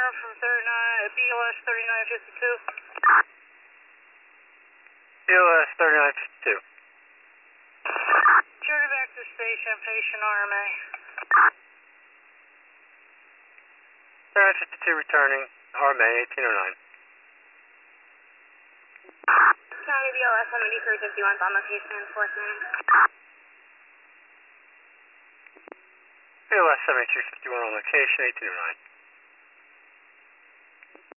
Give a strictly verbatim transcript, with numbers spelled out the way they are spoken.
confirm from thirty-nine, B L S thirty-nine fifty-two. B L S thirty-nine fifty-two. Journey back to station, patient R M A. thirty-nine fifty-two returning, R M A eighteen oh nine. County B L S seventy-three fifty-one on location enforcement. B L S seventy-three fifty-one on location, eighteen oh nine.